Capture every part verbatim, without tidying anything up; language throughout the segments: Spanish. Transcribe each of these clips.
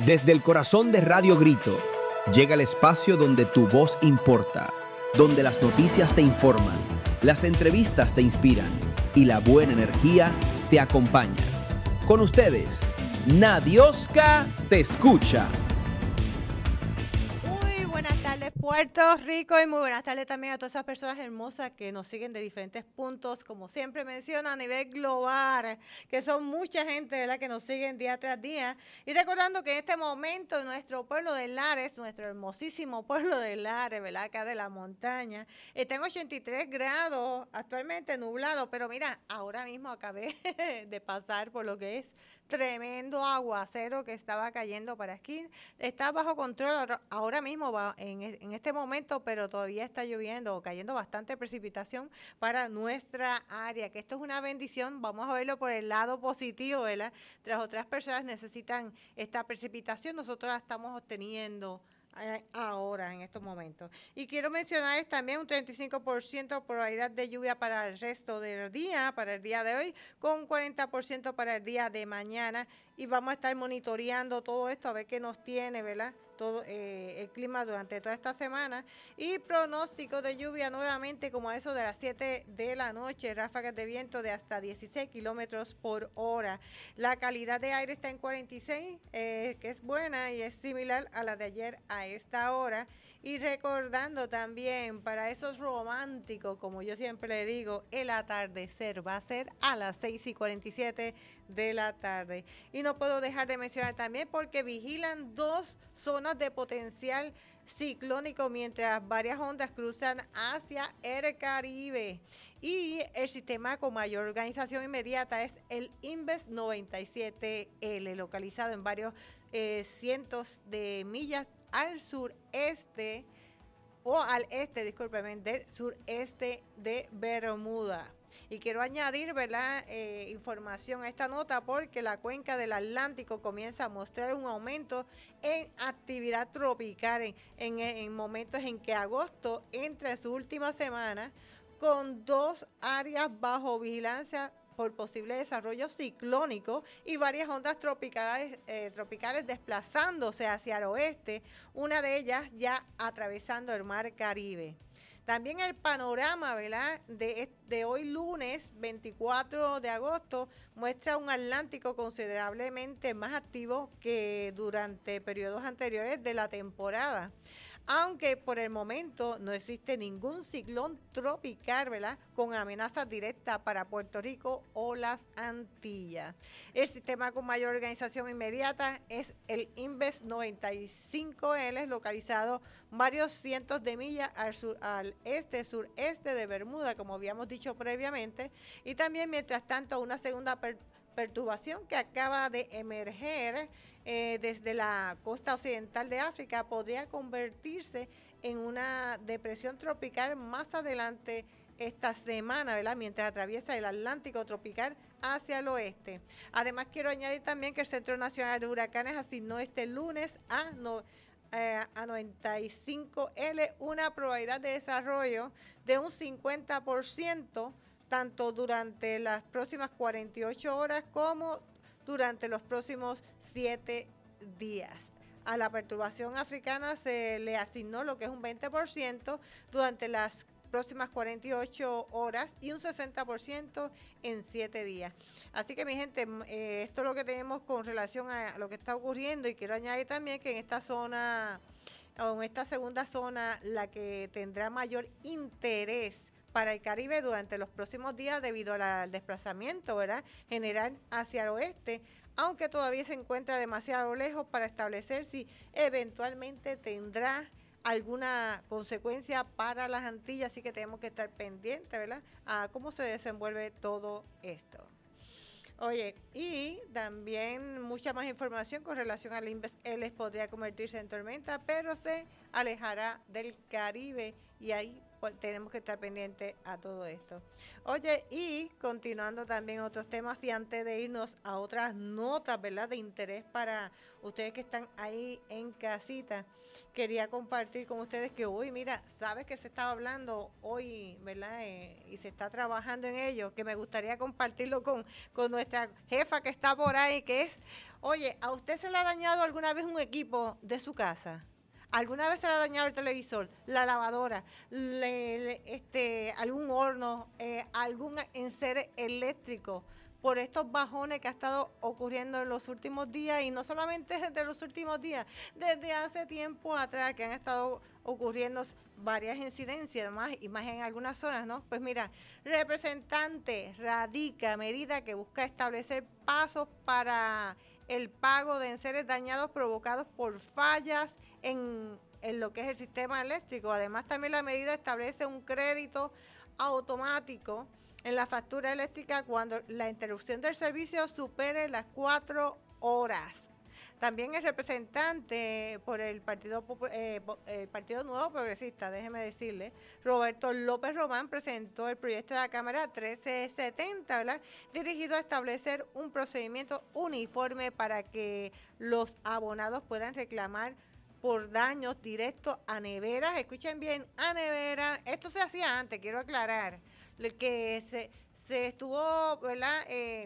Desde el corazón de Radio Grito, llega el espacio donde tu voz importa, donde las noticias te informan, las entrevistas te inspiran y la buena energía te acompaña. Con ustedes, Nadioska te escucha. Muy buenas tardes, Puerto Rico, y muy buenas tardes también a todas esas personas hermosas que nos siguen de diferentes puntos, como siempre menciono, a nivel global, que son mucha gente, ¿verdad?, que nos siguen día tras día. Y recordando que en este momento nuestro pueblo de Lares, nuestro hermosísimo pueblo de Lares, ¿verdad?, acá de la montaña, está en ochenta y tres grados, actualmente nublado, pero mira, ahora mismo acabé de pasar por lo que es tremendo aguacero que estaba cayendo para aquí. Está bajo control ahora mismo va en, en este momento, pero todavía está lloviendo, cayendo bastante precipitación para nuestra área, que esto es una bendición. Vamos a verlo por el lado positivo, ¿verdad? Tras otras personas necesitan esta precipitación, nosotros la estamos obteniendo ahora, en estos momentos. Y quiero mencionar también un treinta y cinco por ciento probabilidad de lluvia para el resto del día, para el día de hoy, con cuarenta por ciento para el día de mañana. Y vamos a estar monitoreando todo esto, a ver qué nos tiene, ¿verdad?, todo eh, el clima durante toda esta semana. Y pronóstico de lluvia nuevamente como a eso de las siete de la noche, ráfagas de viento de hasta dieciséis kilómetros por hora. La calidad de aire está en cuarenta y seis, eh, que es buena y es similar a la de ayer a esta hora. Y recordando también para esos románticos, como yo siempre le digo, el atardecer va a ser a las seis y cuarenta y siete de la tarde. Y no puedo dejar de mencionar también porque vigilan dos zonas de potencial ciclónico mientras varias ondas cruzan hacia el Caribe. Y el sistema con mayor organización inmediata es el Inves noventa y siete L, localizado en varios eh, cientos de millas al sureste, o al este, discúlpeme, del sureste de Bermuda. Y quiero añadir, ¿verdad?, eh, información a esta nota porque la cuenca del Atlántico comienza a mostrar un aumento en actividad tropical en, en, en momentos en que agosto entra en su última semana con dos áreas bajo vigilancia por posible desarrollo ciclónico y varias ondas tropicales, eh, tropicales desplazándose hacia el oeste, una de ellas ya atravesando el mar Caribe. También el panorama, ¿verdad?, de, de hoy lunes veinticuatro de agosto muestra un Atlántico considerablemente más activo que durante periodos anteriores de la temporada. Aunque por el momento no existe ningún ciclón tropical, ¿verdad?, con amenaza directa para Puerto Rico o las Antillas. El sistema con mayor organización inmediata es el Inves noventa y cinco L, localizado varios cientos de millas al, sur, al este, sureste de Bermuda, como habíamos dicho previamente. Y también, mientras tanto, una segunda per perturbación que acaba de emerger eh, desde la costa occidental de África podría convertirse en una depresión tropical más adelante esta semana, ¿verdad?, mientras atraviesa el Atlántico tropical hacia el oeste. Además, quiero añadir también que el Centro Nacional de Huracanes asignó este lunes a, no, eh, a noventa y cinco L una probabilidad de desarrollo de un cincuenta por ciento, tanto durante las próximas cuarenta y ocho horas como durante los próximos siete días. A la perturbación africana se le asignó lo que es un veinte por ciento durante las próximas cuarenta y ocho horas y un sesenta por ciento en siete días. Así que, mi gente, eh, esto es lo que tenemos con relación a lo que está ocurriendo, y quiero añadir también que en esta zona, o en esta segunda zona, la que tendrá mayor interés para el Caribe durante los próximos días debido al desplazamiento, ¿verdad?, general hacia el oeste, aunque todavía se encuentra demasiado lejos para establecer si eventualmente tendrá alguna consecuencia para las Antillas, así que tenemos que estar pendientes, ¿verdad?, a cómo se desenvuelve todo esto. Oye, y también mucha más información con relación al Inves L podría convertirse en tormenta, pero se alejará del Caribe, y ahí pues tenemos que estar pendientes a todo esto. Oye, y continuando también otros temas, y antes de irnos a otras notas, ¿verdad?, de interés para ustedes que están ahí en casita, quería compartir con ustedes que hoy, mira, sabes que se estaba hablando hoy, ¿verdad?, eh, y se está trabajando en ello, que me gustaría compartirlo con, con nuestra jefa que está por ahí, que es Oye, ¿a usted se le ha dañado alguna vez un equipo de su casa? ¿Alguna vez se le ha dañado el televisor, la lavadora, le, le, este, algún horno, eh, algún enseres eléctrico? Por estos bajones que ha estado ocurriendo en los últimos días, y no solamente desde los últimos días, desde hace tiempo atrás que han estado ocurriendo varias incidencias más y más en algunas zonas, ¿no? Pues mira, representante radica medida que busca establecer pasos para el pago de enseres dañados provocados por fallas en, en lo que es el sistema eléctrico. Además, también la medida establece un crédito automático en la factura eléctrica cuando la interrupción del servicio supere las cuatro horas. También el representante por el Partido, eh, el Partido Nuevo Progresista, déjeme decirle, Roberto López Román, presentó el proyecto de la Cámara trece setenta, ¿verdad?, dirigido a establecer un procedimiento uniforme para que los abonados puedan reclamar por daños directos a neveras. Escuchen bien, a neveras. Esto se hacía antes, quiero aclarar, que se, se estuvo, ¿verdad?, eh,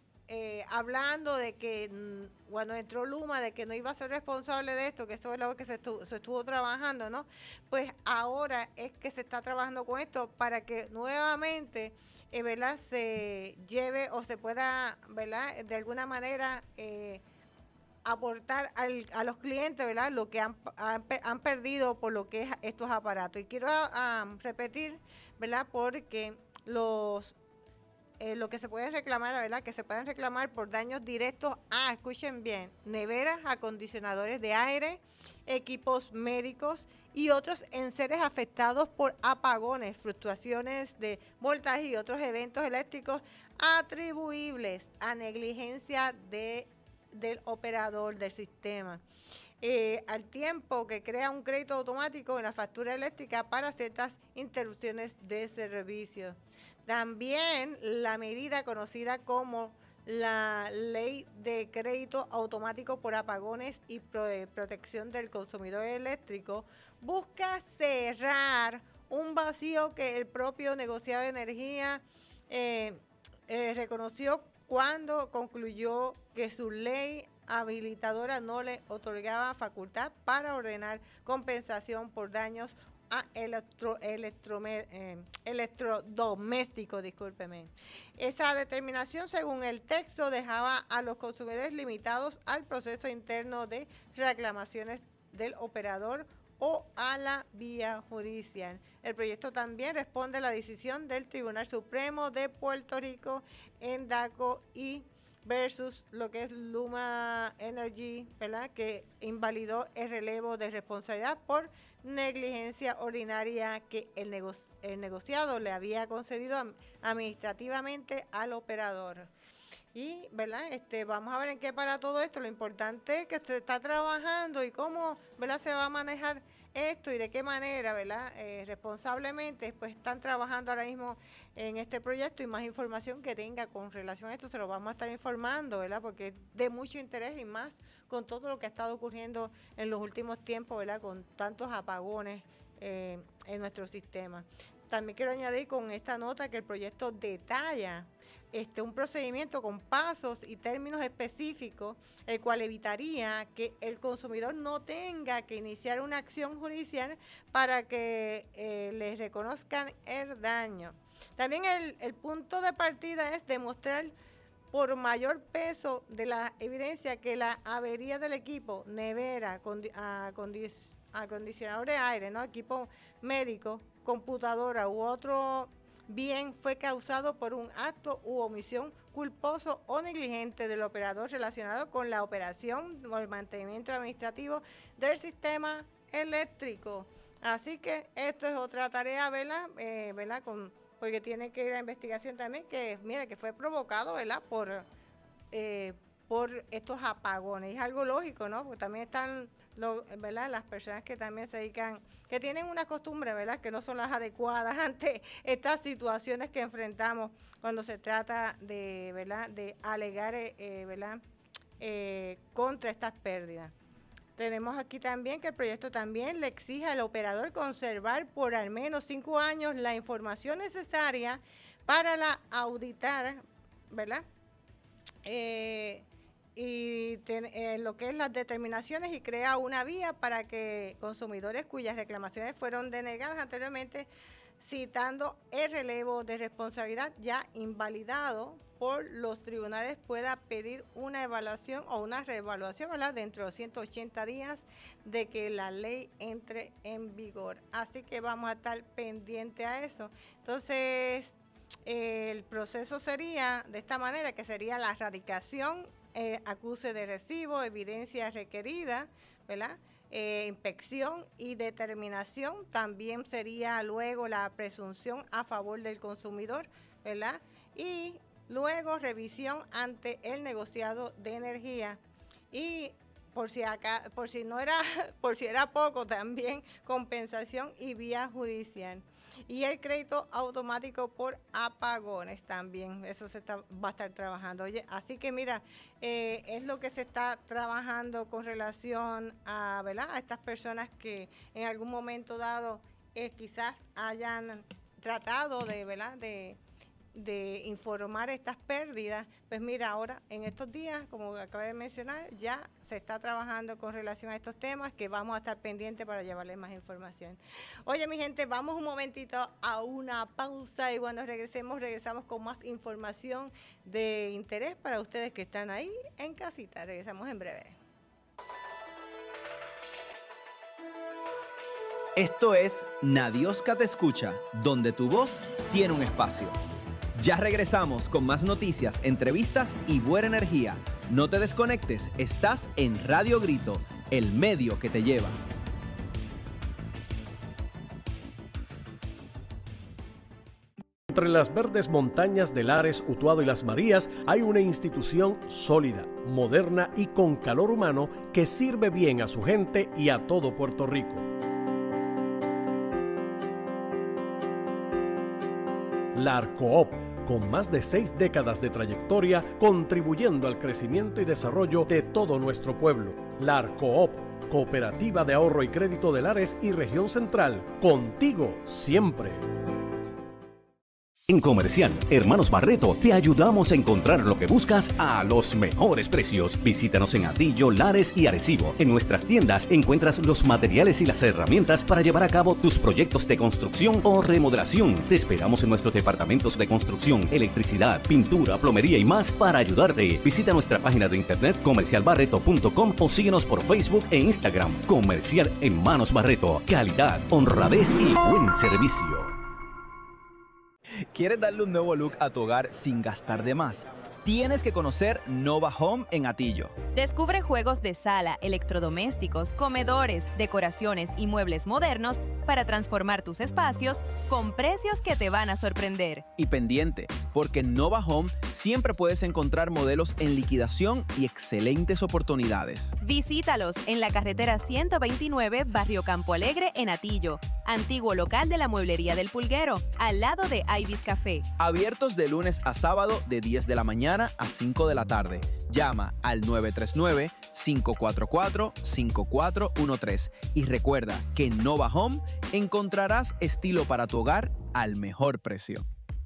eh, hablando de que mm, cuando entró Luma, de que no iba a ser responsable de esto, que eso es lo que se estuvo, se estuvo trabajando, ¿no? Pues ahora es que se está trabajando con esto para que nuevamente, eh, ¿verdad?, se lleve o se pueda, ¿verdad?, de alguna manera eh, aportar al, a los clientes, ¿verdad?, lo que han, han, han perdido por lo que es estos aparatos. Y quiero um, repetir, ¿verdad?, porque los eh, lo que se puede reclamar, ¿verdad?, que se pueden reclamar por daños directos a, escuchen bien, neveras, acondicionadores de aire, equipos médicos y otros enseres afectados por apagones, fluctuaciones de voltaje y otros eventos eléctricos atribuibles a negligencia de del operador del sistema, eh, al tiempo que crea un crédito automático en la factura eléctrica para ciertas interrupciones de servicio. También la medida conocida como la Ley de Crédito Automático por Apagones y Pro, eh, Protección del Consumidor Eléctrico busca cerrar un vacío que el propio negociado de energía eh, eh, reconoció cuando concluyó que su ley habilitadora no le otorgaba facultad para ordenar compensación por daños a electro, electro, eh, electrodomésticos, discúlpeme. Esa determinación, según el texto, dejaba a los consumidores limitados al proceso interno de reclamaciones del operador o a la vía judicial. El proyecto también responde a la decisión del Tribunal Supremo de Puerto Rico en DACO y versus lo que es Luma Energy, ¿verdad?, que invalidó el relevo de responsabilidad por negligencia ordinaria que el, nego el negociado le había concedido administrativamente al operador. Y, ¿verdad?, este, vamos a ver en qué para todo esto. Lo importante es que se está trabajando y cómo, ¿verdad?, se va a manejar esto y de qué manera, ¿verdad?, eh, responsablemente, pues están trabajando ahora mismo en este proyecto, y más información que tenga con relación a esto se lo vamos a estar informando, ¿verdad?, porque es de mucho interés, y más con todo lo que ha estado ocurriendo en los últimos tiempos, ¿verdad?, con tantos apagones eh, en nuestro sistema. También quiero añadir con esta nota que el proyecto detalla Este, un procedimiento con pasos y términos específicos, el cual evitaría que el consumidor no tenga que iniciar una acción judicial para que eh, les reconozcan el daño. También el, el punto de partida es demostrar por mayor peso de la evidencia que la avería del equipo, nevera, condi acondicion acondicionador de aire, ¿no?, equipo médico, computadora u otro bien fue causado por un acto u omisión culposo o negligente del operador relacionado con la operación o el mantenimiento administrativo del sistema eléctrico. Así que esto es otra tarea, ¿verdad? Eh, ¿verdad? Con, porque tiene que ir a investigación también, que mira, que fue provocado, ¿verdad?, por, eh, por estos apagones. Es algo lógico, ¿no?, porque también están Lo, ¿verdad?, las personas que también se dedican, que tienen una costumbre, ¿verdad?, que no son las adecuadas ante estas situaciones que enfrentamos cuando se trata de, ¿verdad?, de alegar, eh, ¿verdad?, eh, contra estas pérdidas. Tenemos aquí también que el proyecto también le exige al operador conservar por al menos cinco años la información necesaria para la auditar, ¿verdad?, eh, y ten, eh, lo que es las determinaciones y crea una vía para que consumidores cuyas reclamaciones fueron denegadas anteriormente, citando el relevo de responsabilidad ya invalidado por los tribunales, pueda pedir una evaluación o una reevaluación, ¿verdad?, dentro de ciento ochenta días de que la ley entre en vigor. Así que vamos a estar pendientes a eso. Entonces, eh, el proceso sería de esta manera, que sería la radicación, eh, acuse de recibo, evidencia requerida, ¿verdad?, Eh, inspección y determinación. También sería luego la presunción a favor del consumidor, ¿verdad? Y luego revisión ante el negociado de energía. Y por si acá, por si no era, por si era poco, también compensación y vía judicial. Y el crédito automático por apagones también, eso se está, va a estar trabajando. Oye, así que mira, eh, es lo que se está trabajando con relación a, ¿verdad?, a estas personas que en algún momento dado eh, quizás hayan tratado de, ¿verdad?, de de informar estas pérdidas. Pues mira, ahora en estos días, como acabé de mencionar, ya se está trabajando con relación a estos temas, que vamos a estar pendientes para llevarles más información. Oye, mi gente, vamos un momentito a una pausa y cuando regresemos, regresamos con más información de interés para ustedes que están ahí en casita. Regresamos en breve. Esto es Nadioska Te Escucha, donde tu voz tiene un espacio. Ya regresamos con más noticias, entrevistas y buena energía. No te desconectes, estás en Radio Grito, el medio que te lleva. Entre las verdes montañas de Lares, Utuado y Las Marías hay una institución sólida, moderna y con calor humano que sirve bien a su gente y a todo Puerto Rico. La Arcoop, con más de seis décadas de trayectoria, contribuyendo al crecimiento y desarrollo de todo nuestro pueblo. La Arcoop, Cooperativa de Ahorro y Crédito de Lares y Región Central, contigo siempre. En Comercial Hermanos Barreto te ayudamos a encontrar lo que buscas a los mejores precios. Visítanos en Atillo, Lares y Arecibo. En nuestras tiendas encuentras los materiales y las herramientas para llevar a cabo tus proyectos de construcción o remodelación. Te esperamos en nuestros departamentos de construcción, electricidad, pintura, plomería y más para ayudarte. Visita nuestra página de internet comercial barreto punto com o síguenos por Facebook e Instagram. Comercial Hermanos Barreto. Calidad, honradez y buen servicio. ¿Quieres darle un nuevo look a tu hogar sin gastar de más? Tienes que conocer Nova Home en Atillo. Descubre juegos de sala, electrodomésticos, comedores, decoraciones y muebles modernos para transformar tus espacios con precios que te van a sorprender. Y pendiente, porque en Nova Home siempre puedes encontrar modelos en liquidación y excelentes oportunidades. Visítalos en la carretera ciento veintinueve, Barrio Campo Alegre, en Atillo, antiguo local de la Mueblería del Pulguero, al lado de Ibis Café. Abiertos de lunes a sábado de diez de la mañana a cinco de la tarde. Llama al nueve tres nueve, cinco cuatro cuatro, cinco cuatro uno tres y recuerda que en Nova Home encontrarás estilo para tu hogar al mejor precio.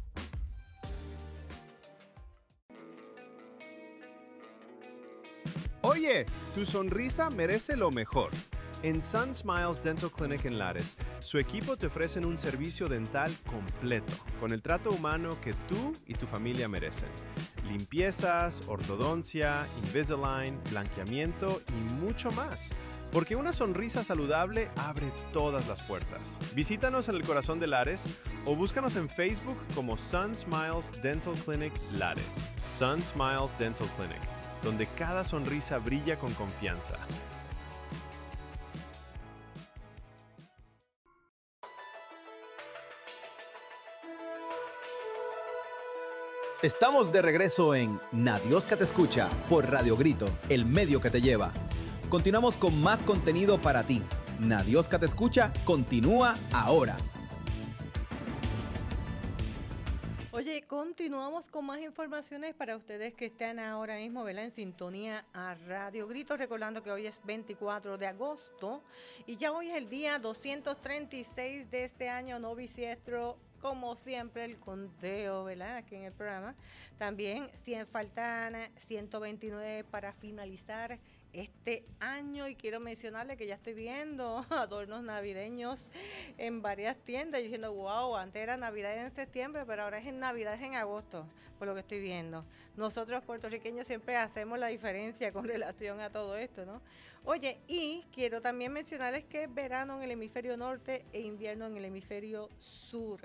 Oye, tu sonrisa merece lo mejor. En Sun Smiles Dental Clinic en Lares, su equipo te ofrecen un servicio dental completo, con el trato humano que tú y tu familia merecen. Limpiezas, ortodoncia, Invisalign, blanqueamiento y mucho más. Porque una sonrisa saludable abre todas las puertas. Visítanos en el corazón de Lares o búscanos en Facebook como Sun Smiles Dental Clinic Lares. Sun Smiles Dental Clinic, donde cada sonrisa brilla con confianza. Estamos de regreso en Nadioska Te Escucha por Radio Grito, el medio que te lleva. Continuamos con más contenido para ti. Nadioska Te Escucha continúa ahora. Oye, continuamos con más informaciones para ustedes que están ahora mismo, ¿verdad?, en sintonía a Radio Grito, recordando que hoy es veinticuatro de agosto y ya hoy es el día doscientos treinta y seis de este año no bisiesto como siempre, el conteo, ¿verdad? Aquí en el programa. También cien, faltan ciento veintinueve para finalizar este año, y quiero mencionarle que ya estoy viendo adornos navideños en varias tiendas diciendo, wow, antes era Navidad en septiembre, pero ahora es en Navidad en agosto, por lo que estoy viendo. Nosotros puertorriqueños siempre hacemos la diferencia con relación a todo esto, ¿no? Oye, y quiero también mencionarles que es verano en el hemisferio norte e invierno en el hemisferio sur.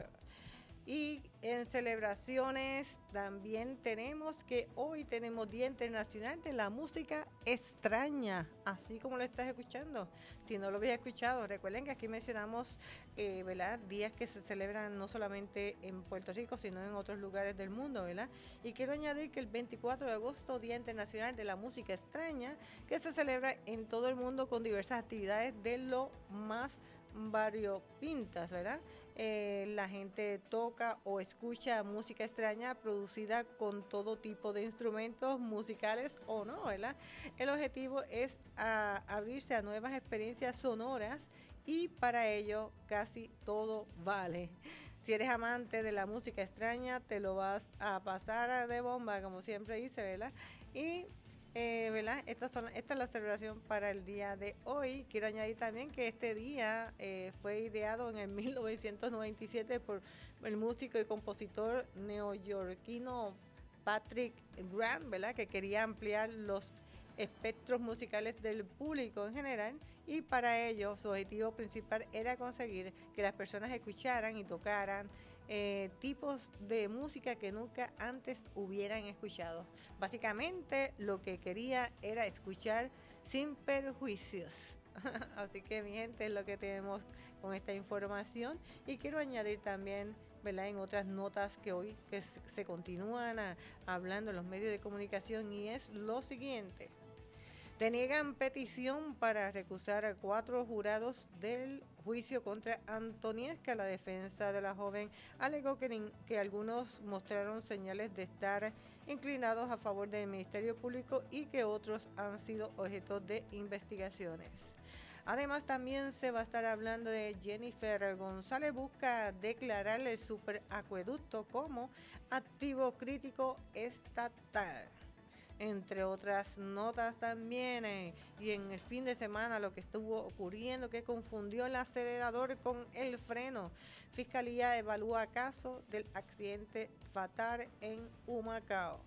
Y en celebraciones también tenemos que hoy tenemos Día Internacional de la Música Extraña, así como lo estás escuchando. Si no lo habías escuchado, recuerden que aquí mencionamos eh, ¿verdad? días que se celebran no solamente en Puerto Rico, sino en otros lugares del mundo, ¿verdad? Y quiero añadir que el veinticuatro de agosto, Día Internacional de la Música Extraña, que se celebra en todo el mundo con diversas actividades de lo más variopintas, ¿verdad? Eh, la gente toca o escucha música extraña producida con todo tipo de instrumentos musicales o no, ¿verdad? El objetivo es a, abrirse a nuevas experiencias sonoras, y para ello casi todo vale. Si eres amante de la música extraña, te lo vas a pasar de bomba, como siempre dice, ¿verdad? Y Eh, ¿verdad? Esta, son, esta es la celebración para el día de hoy. Quiero añadir también que este día eh, fue ideado en el mil novecientos noventa y siete por el músico y compositor neoyorquino Patrick Graham, ¿verdad? Que quería ampliar los espectros musicales del público en general, y para ello su objetivo principal era conseguir que las personas escucharan y tocaran Eh, tipos de música que nunca antes hubieran escuchado. Básicamente lo que quería era escuchar sin perjuicios. Así que mi gente, es lo que tenemos con esta información, y quiero añadir también, ¿verdad?, en otras notas que hoy que se continúan a, hablando en los medios de comunicación, y es lo siguiente. Deniegan petición para recusar a cuatro jurados del juicio contra Antoniesca. La defensa de la joven alegó que, que algunos mostraron señales de estar inclinados a favor del Ministerio Público y que otros han sido objeto de investigaciones. Además, también se va a estar hablando de Jennifer González busca declarar el superacueducto como activo crítico estatal, entre otras notas también. Eh, y en el fin de semana lo que estuvo ocurriendo, que confundió el acelerador con el freno. Fiscalía evalúa caso del accidente fatal en Humacao.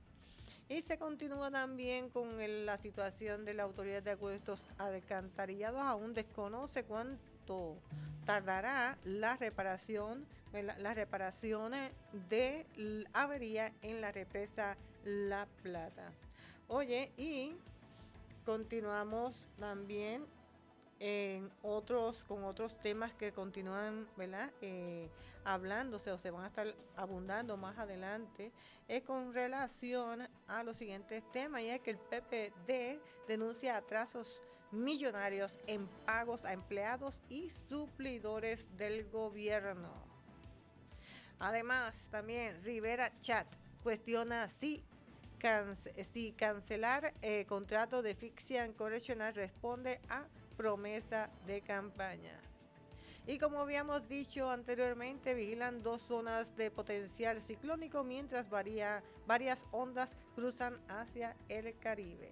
Y se continúa también con el, la situación de la Autoridad de Acueductos Alcantarillados. Aún desconoce cuánto tardará la reparación, la, las reparaciones de la avería en la represa La Plata. Oye, y continuamos también en otros, con otros temas que continúan, ¿verdad?, eh, hablándose o se van a estar abundando más adelante, es con relación a los siguientes temas, y es que el P P D denuncia atrasos millonarios en pagos a empleados y suplidores del gobierno. Además, también Rivera Chat cuestiona si, cance, si cancelar eh, contrato de Ficción Correctional responde a promesa de campaña. Y como habíamos dicho anteriormente, vigilan dos zonas de potencial ciclónico mientras varía, varias ondas cruzan hacia el Caribe.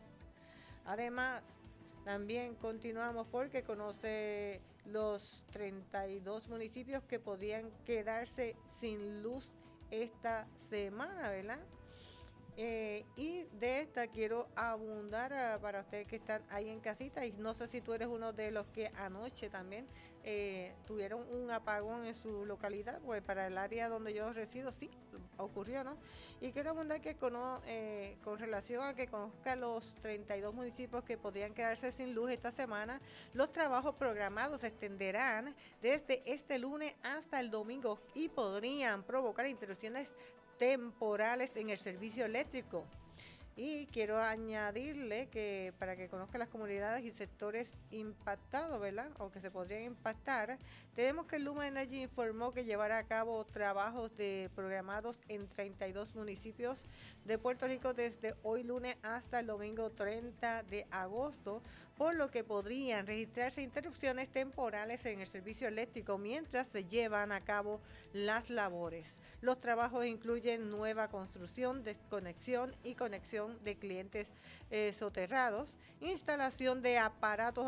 Además, también continuamos porque conoce los treinta y dos municipios que podían quedarse sin luz esta semana, ¿verdad? Eh, y de esta quiero abundar uh, para ustedes que están ahí en casita, y no sé si tú eres uno de los que anoche también eh, tuvieron un apagón en su localidad, pues para el área donde yo resido sí ocurrió, ¿no? Y quiero abundar que cono, eh, con relación a que conozca los treinta y dos municipios que podrían quedarse sin luz esta semana. Los trabajos programados se extenderán desde este lunes hasta el domingo y podrían provocar interrupciones temporales en el servicio eléctrico. Y quiero añadirle que para que conozca las comunidades y sectores impactados, ¿verdad?, o que se podrían impactar, tenemos que Luma Energy informó que llevará a cabo trabajos de programados en treinta y dos municipios de Puerto Rico desde hoy lunes hasta el domingo treinta de agosto por lo que podrían registrarse interrupciones temporales en el servicio eléctrico mientras se llevan a cabo las labores. Los trabajos incluyen nueva construcción, desconexión y conexión de clientes eh, soterrados, instalación de aparatos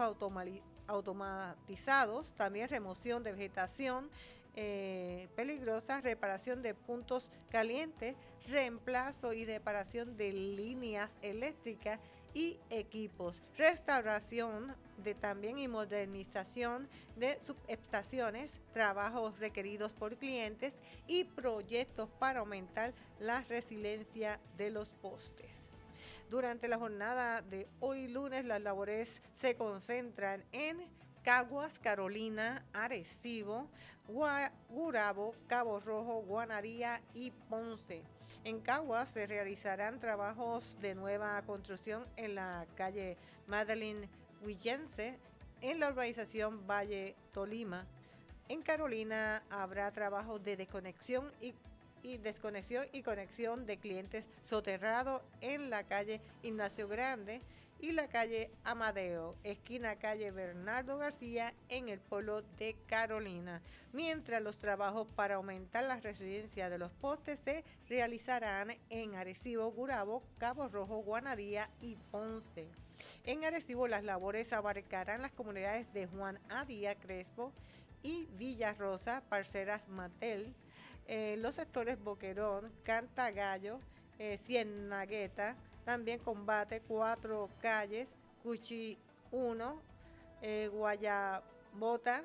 automatizados, también remoción de vegetación eh, peligrosa, reparación de puntos calientes, reemplazo y reparación de líneas eléctricas y equipos, restauración de también y modernización de subestaciones, trabajos requeridos por clientes y proyectos para aumentar la resiliencia de los postes. Durante la jornada de hoy lunes, las labores se concentran en Caguas, Carolina, Arecibo, Gurabo, Cabo Rojo, Guanadía y Ponce. En Caguas se realizarán trabajos de nueva construcción en la calle Madeline Willense, en la urbanización Valle Tolima. En Carolina habrá trabajos de desconexión y, y desconexión y conexión de clientes soterrados en la calle Ignacio Grande y la calle Amadeo, esquina calle Bernardo García, en el pueblo de Carolina. Mientras los trabajos para aumentar la residencia de los postes se realizarán en Arecibo, Gurabo, Cabo Rojo, Guanadía y Ponce. En Arecibo las labores abarcarán las comunidades de Juan A. Díaz Crespo y Villa Rosa, Parceras Matel, eh, los sectores Boquerón, Cantagallo, eh, Cienagueta, también Combate, Cuatro Calles, Cuchi uno, eh, Guayabota,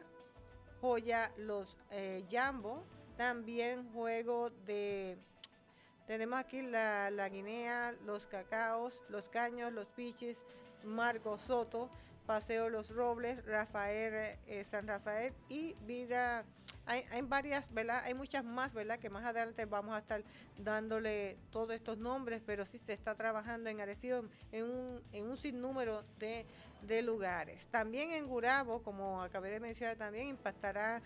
Joya, Los eh, Yambo, también juego de, tenemos aquí la, la Guinea, Los Cacaos, Los Caños, Los Pichis, Marco Soto, Paseo Los Robles, Rafael, eh, San Rafael y Vida. Hay, hay varias, ¿verdad? Hay muchas más, ¿verdad? Que más adelante vamos a estar dándole todos estos nombres, pero sí se está trabajando en Arecibo en un, en un sinnúmero de, de lugares. También en Gurabo, como acabé de mencionar, también impactará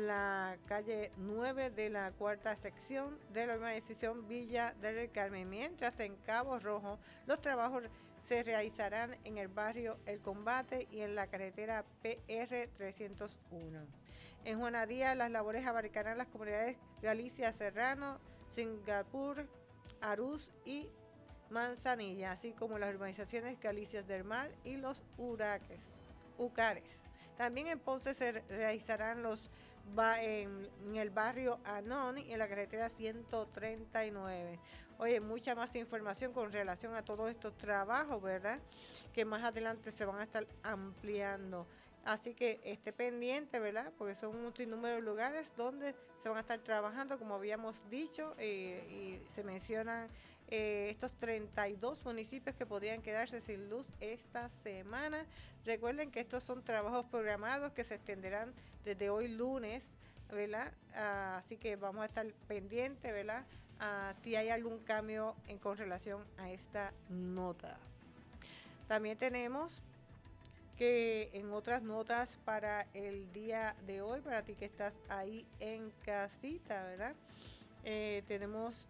la calle nueve de la cuarta sección de la urbanización Villa del Carmen, mientras en Cabo Rojo los trabajos se realizarán en el barrio El Combate y en la carretera P R trescientos uno. En Juanadía las labores abarcarán las comunidades Galicia Serrano, Singapur, Arús y Manzanilla, así como las urbanizaciones Galicias del Mar y los Uraques, Ucares. También en Ponce se realizarán los en, en el barrio Anón y en la carretera ciento treinta y nueve. Oye, mucha más información con relación a todos estos trabajos, ¿verdad? Que más adelante se van a estar ampliando. Así que esté pendiente, ¿verdad? Porque son un sinnúmero de lugares donde se van a estar trabajando, como habíamos dicho, eh, y se mencionan eh, estos treinta y dos municipios que podrían quedarse sin luz esta semana. Recuerden que estos son trabajos programados que se extenderán desde hoy lunes, ¿verdad? Ah, así que vamos a estar pendientes, ¿verdad? Ah, si hay algún cambio en con relación a esta nota. También tenemos que en otras notas para el día de hoy, para ti que estás ahí en casita, ¿verdad? Eh, tenemos,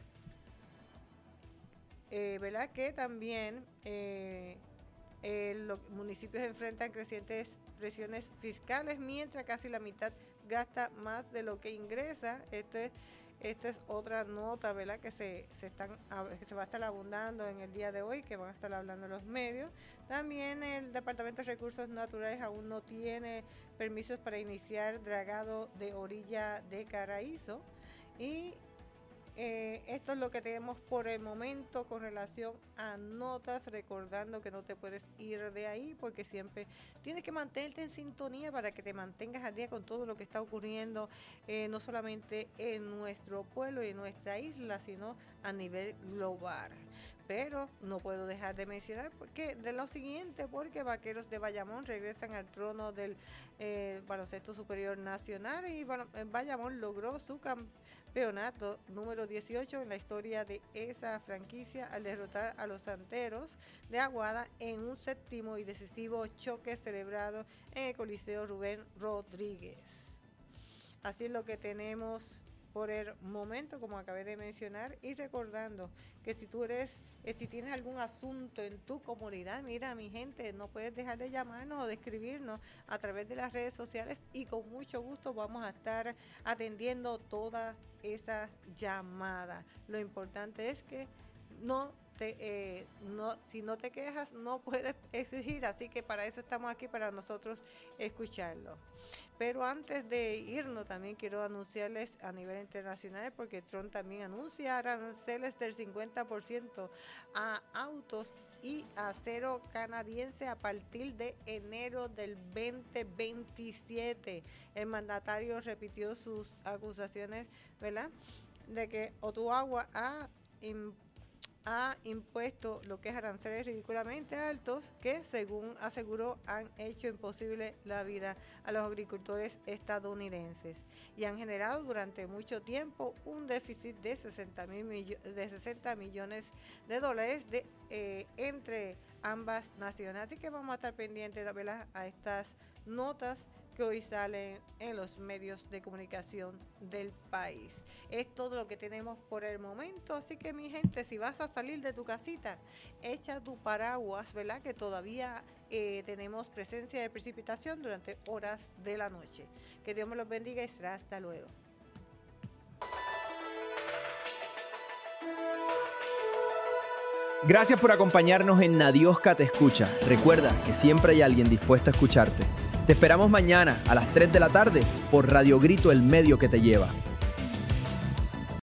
eh, ¿verdad? Que también eh, eh, los municipios enfrentan crecientes presiones fiscales, mientras casi la mitad gasta más de lo que ingresa. Esto es Esta es otra nota, ¿verdad? Que se, se, están, que se va a estar abundando en el día de hoy, que van a estar hablando los medios. También el Departamento de Recursos Naturales aún no tiene permisos para iniciar dragado de orilla de Caraízo. Y eh, esto es lo que tenemos por el momento con relación a notas, recordando que no te puedes ir de ahí porque siempre tienes que mantenerte en sintonía para que te mantengas al día con todo lo que está ocurriendo, eh, no solamente en nuestro pueblo y en nuestra isla, sino a nivel global. Pero no puedo dejar de mencionar porque de lo siguiente, porque Vaqueros de Bayamón regresan al trono del eh, baloncesto superior nacional y bueno, Bayamón logró su campeonato número dieciocho en la historia de esa franquicia al derrotar a los Santeros de Aguada en un séptimo y decisivo choque celebrado en el Coliseo Rubén Rodríguez. Así es lo que tenemos por el momento, como acabé de mencionar, y recordando que si tú eres, eh, si tienes algún asunto en tu comunidad, mira, mi gente, no puedes dejar de llamarnos o de escribirnos a través de las redes sociales y con mucho gusto vamos a estar atendiendo todas esas llamadas. Lo importante es que no te, eh, no, si no te quejas, no puedes exigir, así que para eso estamos aquí, para nosotros escucharlo. Pero antes de irnos, también quiero anunciarles a nivel internacional, porque Trump también anuncia aranceles del cincuenta por ciento a autos y acero canadiense a partir de enero del veinte veintisiete. El mandatario repitió sus acusaciones, ¿verdad?, de que Ottawa ha ha impuesto lo que es aranceles ridículamente altos que, según aseguró, han hecho imposible la vida a los agricultores estadounidenses y han generado durante mucho tiempo un déficit de sesenta, mil millo- de sesenta millones de dólares de, eh, entre ambas naciones. Así que vamos a estar pendientes, ¿verdad?, a estas notas que hoy salen en los medios de comunicación del país. Es todo lo que tenemos por el momento, así que mi gente, si vas a salir de tu casita, echa tu paraguas, ¿verdad?, que todavía eh, tenemos presencia de precipitación durante horas de la noche. Que Dios me los bendiga y será hasta luego. Gracias por acompañarnos en Nadiosca Te Escucha. Recuerda que siempre hay alguien dispuesto a escucharte. Te esperamos mañana a las tres de la tarde por Radio Grito, el medio que te lleva.